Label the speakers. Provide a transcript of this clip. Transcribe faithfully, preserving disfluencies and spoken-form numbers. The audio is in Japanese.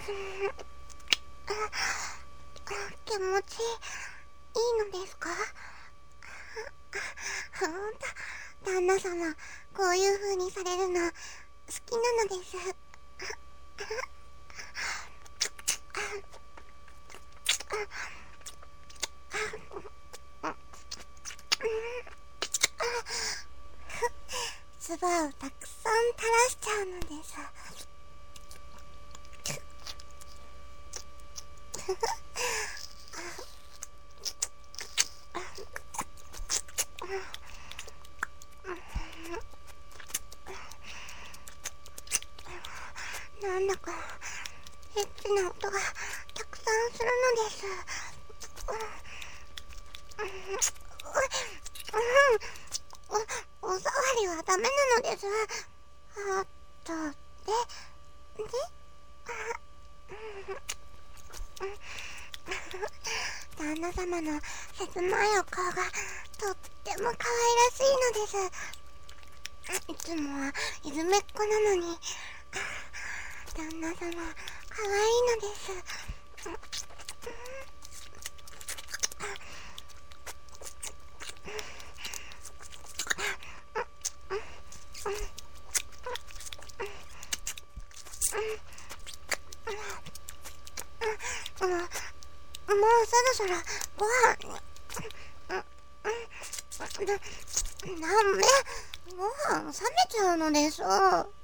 Speaker 1: 気持ちいいのですか？ほんと、旦那様、こういう風にされるの好きなのです。唾をたくさん垂らしちゃうのです。なんだかエッチな音がたくさんするのです。お、お触りはダメなのです。あとで、で、旦那様の切ないお顔がとっても可愛らしいのです。いつもはいずめっ子なのに、旦那様可愛いのです。もう、もうそろそろご飯に。ダメ、ご飯冷めちゃうのです。